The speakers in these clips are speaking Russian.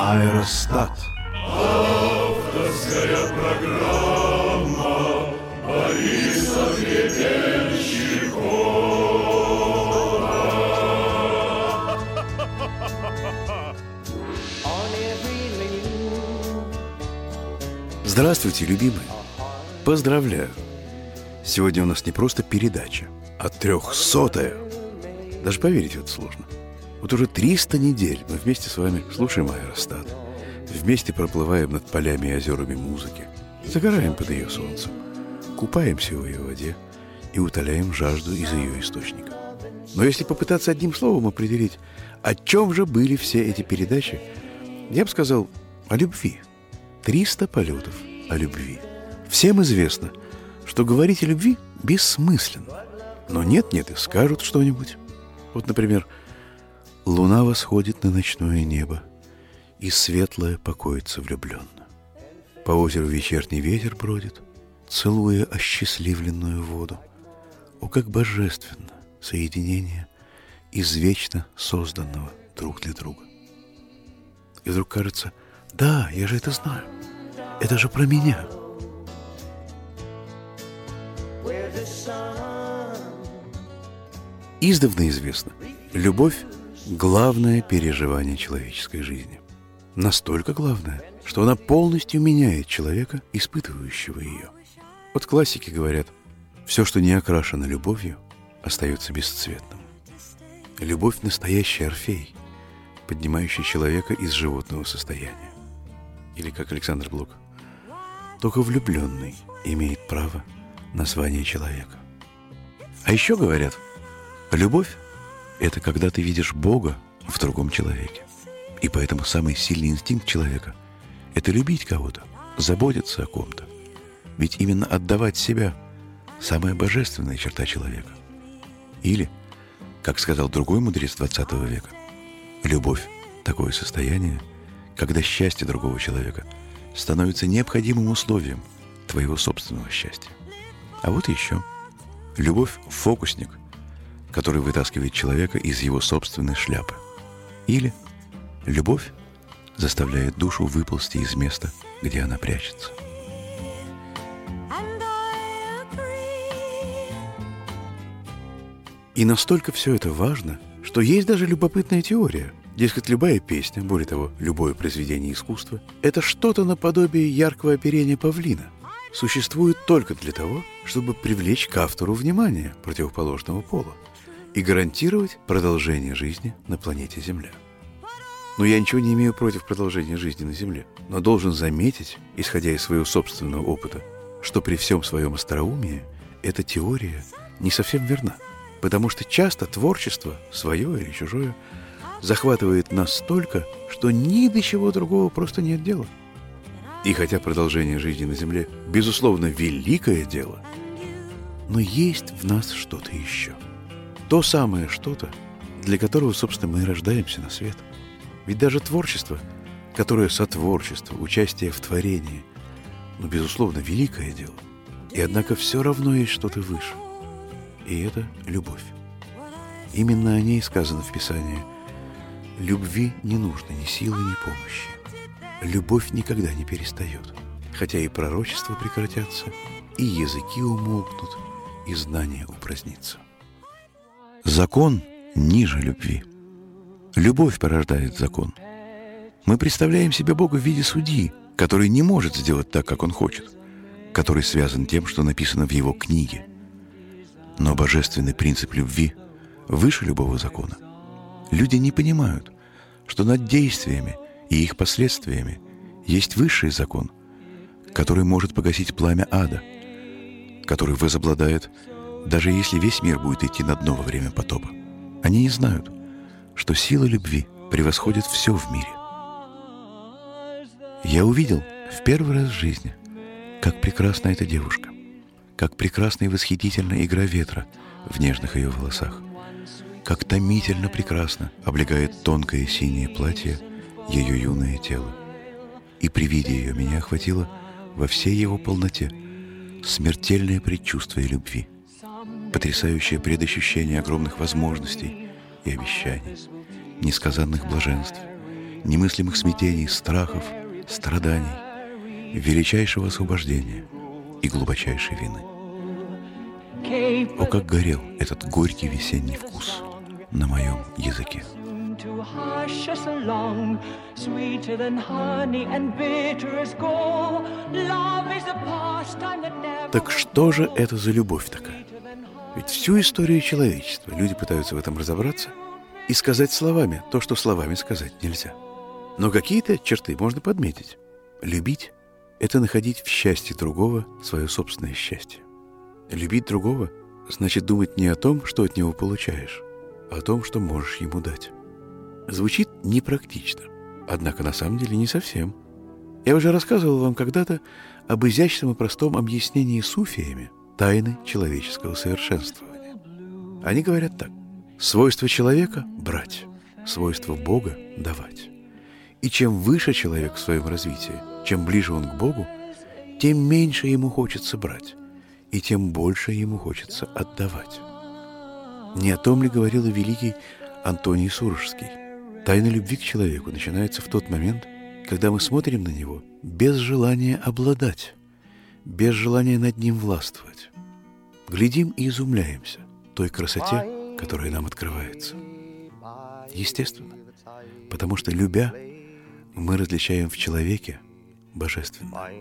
Аэростат. Авторская программа Бориса Гребенщикова. Здравствуйте, любимые! Поздравляю! Сегодня у нас не просто передача, а 300-я. Даже поверить в это сложно. Вот уже 300 недель мы вместе с вами слушаем Аэростат. Вместе проплываем над полями и озерами музыки. Загораем под ее солнцем. Купаемся в ее воде и утоляем жажду из ее источника. Но если попытаться одним словом определить, о чем же были все эти передачи, я бы сказал о любви. 300 полетов о любви. Всем известно, что говорить о любви бессмысленно. Но нет-нет и скажут что-нибудь. Вот, например, «Луна восходит на ночное небо, и светлое покоится влюбленно. По озеру вечерний ветер бродит, целуя осчастливленную воду. О, как божественно соединение из вечно созданного друг для друга». И вдруг кажется, да, я же это знаю. Это же про меня. Издавна известно, любовь – главное переживание человеческой жизни. Настолько главное, что она полностью меняет человека, испытывающего ее. Вот классики говорят, все, что не окрашено любовью, остается бесцветным. Любовь – настоящий Орфей, поднимающий человека из животного состояния. Или, как Александр Блок, только влюбленный имеет право на звание человека. А еще говорят, любовь – это когда ты видишь Бога в другом человеке. И поэтому самый сильный инстинкт человека – это любить кого-то, заботиться о ком-то. Ведь именно отдавать себя – самая божественная черта человека. Или, как сказал другой мудрец XX века, любовь – такое состояние, когда счастье другого человека становится необходимым условием твоего собственного счастья. А вот еще. Любовь – фокусник, который вытаскивает человека из его собственной шляпы. Или любовь заставляет душу выползти из места, где она прячется. И настолько все это важно, что есть даже любопытная теория. Дескать, любая песня, более того, любое произведение искусства – это что-то наподобие яркого оперения павлина. Существует только для того, чтобы привлечь к автору внимание противоположного пола и гарантировать продолжение жизни на планете Земля. Но я ничего не имею против продолжения жизни на Земле, но должен заметить, исходя из своего собственного опыта, что при всем своем остроумии эта теория не совсем верна, потому что часто творчество, свое или чужое, захватывает настолько, что ни до чего другого просто нет дела. И хотя продолжение жизни на Земле, безусловно, великое дело, но есть в нас что-то еще. То самое что-то, для которого, собственно, мы и рождаемся на свет. Ведь даже творчество, которое сотворчество, участие в творении, безусловно, великое дело. И однако все равно есть что-то выше. И это любовь. Именно о ней сказано в Писании: «Любви не нужно ни силы, ни помощи. Любовь никогда не перестает, хотя и пророчества прекратятся, и языки умолкнут, и знание упразднится». Закон ниже любви. Любовь порождает закон. Мы представляем себе Бога в виде судьи, который не может сделать так, как Он хочет, который связан тем, что написано в Его книге. Но божественный принцип любви выше любого закона. Люди не понимают, что над действиями и их последствиями есть высший закон, который может погасить пламя ада, который возобладает, даже если весь мир будет идти на дно во время потопа. Они не знают, что сила любви превосходит все в мире. Я увидел в первый раз в жизни, как прекрасна эта девушка, как прекрасна и восхитительна игра ветра в нежных ее волосах, как томительно прекрасно облегает тонкое синее платье ее юное тело. И при виде ее меня охватило во всей его полноте смертельное предчувствие любви, потрясающее предощущение огромных возможностей и обещаний, несказанных блаженств немыслимых смятений, страхов, страданий, величайшего освобождения и глубочайшей вины. О, как горел этот горький весенний вкус на моем языке! Так что же это за любовь такая? Ведь всю историю человечества люди пытаются в этом разобраться и сказать словами то, что словами сказать нельзя. Но какие-то черты можно подметить. Любить — это находить в счастье другого свое собственное счастье. Любить другого значит думать не о том, что от него получаешь, а о том, что можешь ему дать. Звучит непрактично, однако на самом деле не совсем. Я уже рассказывал вам когда-то об изящном и простом объяснении суфиями тайны человеческого совершенствования. Они говорят так: свойство человека — брать, свойство Бога — давать. И чем выше человек в своем развитии, чем ближе он к Богу, тем меньше ему хочется брать, и тем больше ему хочется отдавать. Не о том ли говорил и великий Антоний Сурожский? Тайна любви к человеку начинается в тот момент, когда мы смотрим на него без желания обладать, без желания над ним властвовать. Глядим и изумляемся той красоте, которая нам открывается. Естественно, потому что, любя, мы различаем в человеке божественное.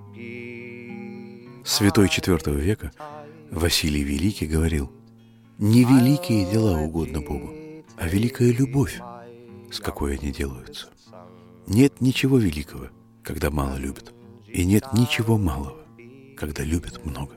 Святой IV века Василий Великий говорил: «Не великие дела угодно Богу, а великая любовь, с какой они делаются. Нет ничего великого, когда мало любят, и нет ничего малого, когда любят много».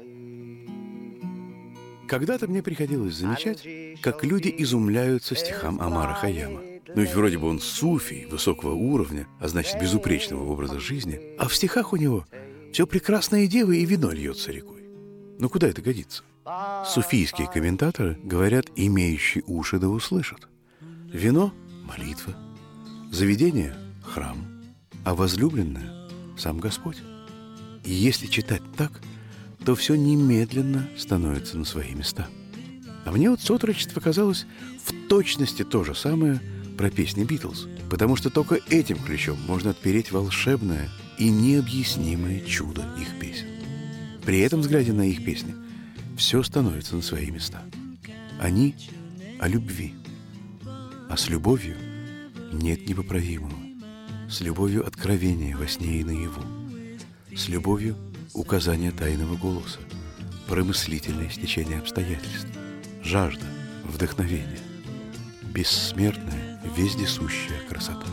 Когда-то мне приходилось замечать, как люди изумляются стихам Омара Хайяма. Ну ведь вроде бы он суфий высокого уровня, а значит безупречного образа жизни, а в стихах у него все прекрасные девы и вино льется рекой. Ну куда это годится? Суфийские комментаторы говорят: имеющие уши да услышат. Вино — молитва, заведение — храм, а возлюбленное — сам Господь. И если читать так, то все немедленно становится на свои места. А мне вот с отрочества казалось в точности то же самое про песни Битлз, потому что только этим ключом можно отпереть волшебное и необъяснимое чудо их песен. При этом взгляде на их песни все становится на свои места. Они о любви, а с любовью нет непоправимого, с любовью откровения во сне и наяву, с любовью указание тайного голоса, промыслительное стечение обстоятельств, жажда, вдохновение, бессмертная, вездесущая красота.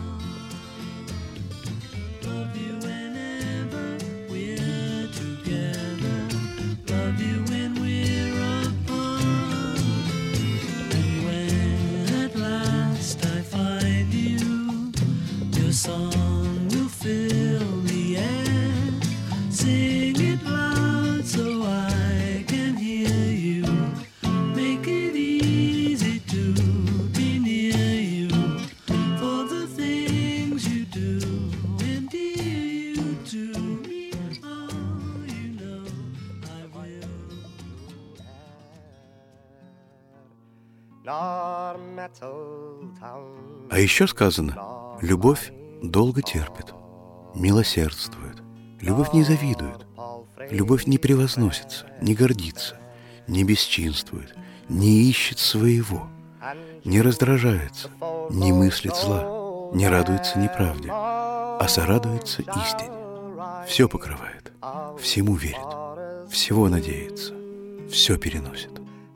А еще сказано: любовь долго терпит, милосердствует, любовь не завидует, любовь не превозносится, не гордится, не бесчинствует, не ищет своего, не раздражается, не мыслит зла, не радуется неправде, а сорадуется истине. Все покрывает, всему верит, всего надеется, все переносит.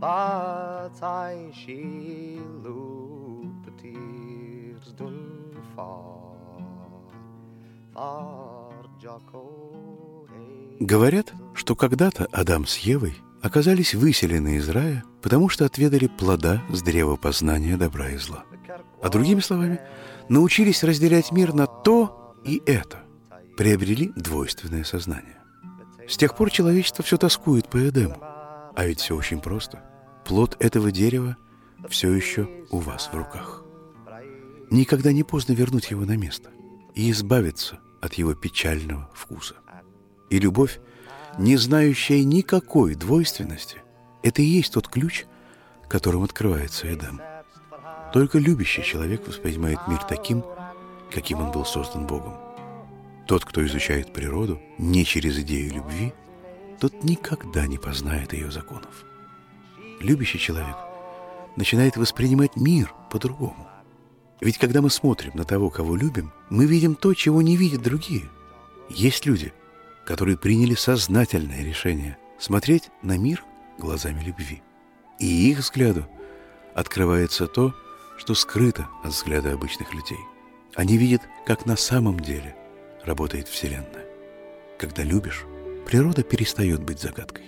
Говорят, что когда-то Адам с Евой оказались выселены из рая, потому что отведали плода с древа познания добра и зла. А другими словами, научились разделять мир на то и это, приобрели двойственное сознание. С тех пор человечество все тоскует по Эдему. А ведь все очень просто. Плод этого дерева все еще у вас в руках. Никогда не поздно вернуть его на место и избавиться от его печального вкуса. И любовь, не знающая никакой двойственности, это и есть тот ключ, которым открывается Эдем. Только любящий человек воспринимает мир таким, каким он был создан Богом. Тот, кто изучает природу не через идею любви, тот никогда не познает ее законов. Любящий человек начинает воспринимать мир по-другому. Ведь когда мы смотрим на того, кого любим, мы видим то, чего не видят другие. Есть люди, которые приняли сознательное решение смотреть на мир глазами любви. И их взгляду открывается то, что скрыто от взгляда обычных людей. Они видят, как на самом деле работает Вселенная. Когда любишь, природа перестает быть загадкой.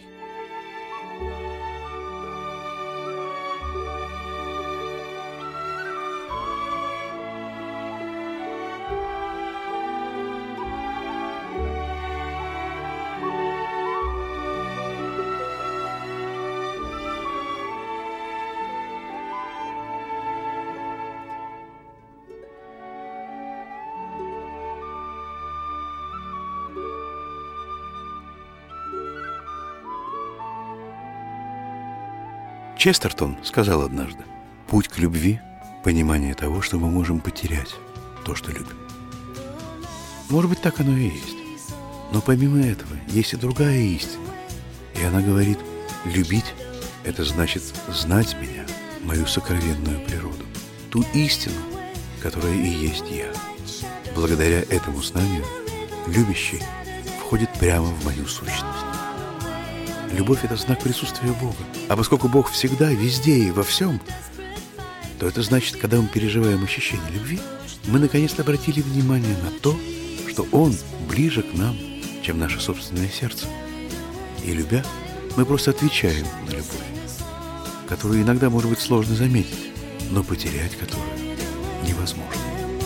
Честертон сказал однажды: «Путь к любви – понимание того, что мы можем потерять то, что любим». Может быть, так оно и есть. Но помимо этого есть и другая истина. И она говорит: любить – это значит знать меня, мою сокровенную природу, ту истину, которая и есть я. Благодаря этому знанию любящий входит прямо в мою сущность. Любовь – это знак присутствия Бога. А поскольку Бог всегда, везде и во всем, то это значит, когда мы переживаем ощущение любви, мы наконец-то обратили внимание на то, что Он ближе к нам, чем наше собственное сердце. И любя, мы просто отвечаем на любовь, которую иногда может быть сложно заметить, но потерять которую невозможно.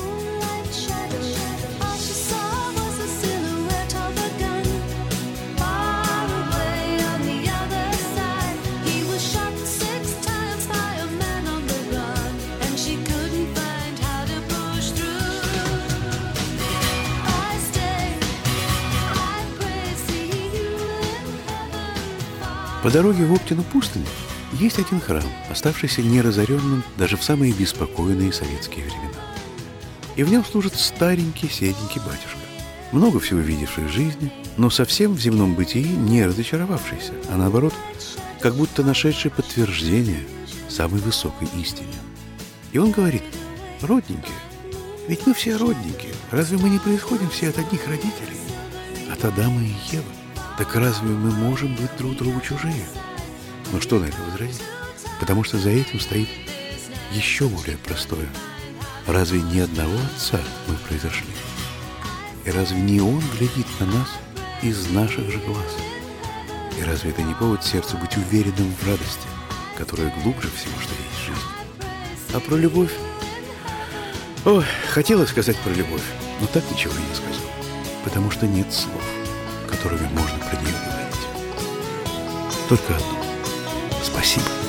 По дороге в Оптину пустыню есть один храм, оставшийся неразоренным даже в самые беспокойные советские времена. И в нем служит старенький седенький батюшка, много всего видевший в жизни, но совсем в земном бытии не разочаровавшийся, а наоборот, как будто нашедший подтверждение самой высокой истине. И он говорит: родненькие, ведь мы все родненькие, разве мы не происходим все от одних родителей, от Адама и Евы? Так разве мы можем быть друг другу чужие? Но что на это возразить? Потому что за этим стоит еще более простое. Разве ни одного отца мы произошли? И разве не Он глядит на нас из наших же глаз? И разве это не повод сердцу быть уверенным в радости, которая глубже всего, что есть в жизни? А про любовь? Ой, хотелось сказать про любовь, но так ничего и не сказал, потому что нет слов, которыми можно про нее говорить. Только одно. Спасибо.